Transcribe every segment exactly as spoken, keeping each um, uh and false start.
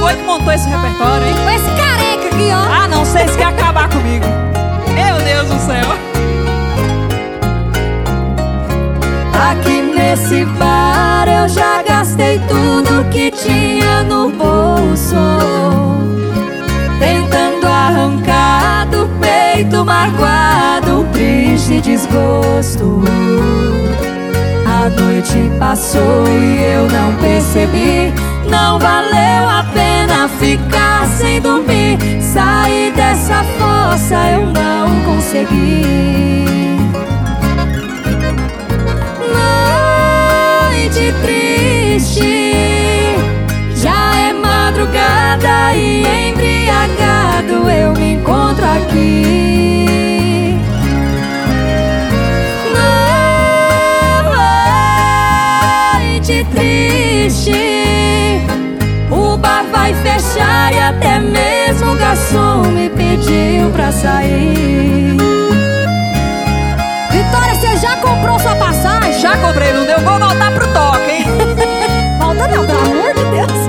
foi que montou esse repertório, hein? Esse careca aqui, ó. Ah, não, vocês querem acabar comigo. Meu Deus do céu. Aqui nesse bar eu já gastei tudo que tinha no bolso, tentando arrancar do peito magoado um triste desgosto. A noite passou e eu não percebi. Não valeu a pena ficar sem dormir. Sair dessa fossa eu não consegui. Noite triste, já é madrugada e embriagado eu me encontro aqui. Noite triste, o bar vai fechar e até mesmo o garçom me pediu pra sair. Vitória, você já comprou sua passagem? Já comprei, não deu? Vou voltar pro toque, hein? Volta não, pelo amor de Deus.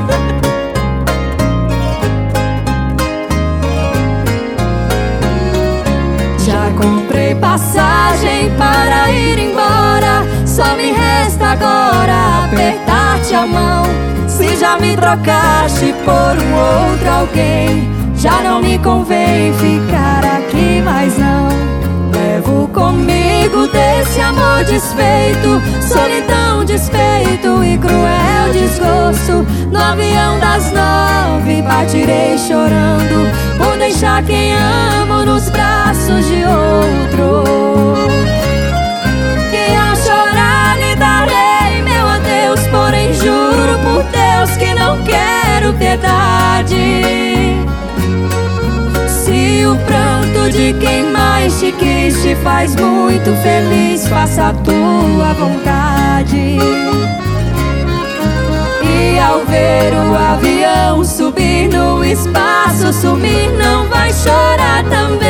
Já comprei passagem para ir embora. Só me resta agora apertar-te a mão. Se já me trocaste por um outro alguém, já não me convém ficar aqui mais não. Levo comigo desse amor desfeito, solidão, despeito e cruel desgosto. No avião das nove partirei chorando por deixar quem amo nos braços de outro. E ao chorar lhe darei meu adeus, porém juro por Deus que não quero piedade. Se o pranto de quem mais te quis te faz muito feliz, faça a tua vontade. E ao ver o avião subir no espaço, sumir, não vai chorar também.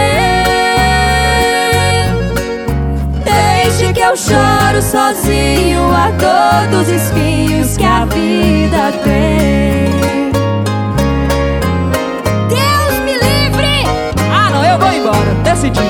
Deixe que eu choro sozinho a todos os espinhos que a vida tem. Ah, não, eu vou embora, decidi.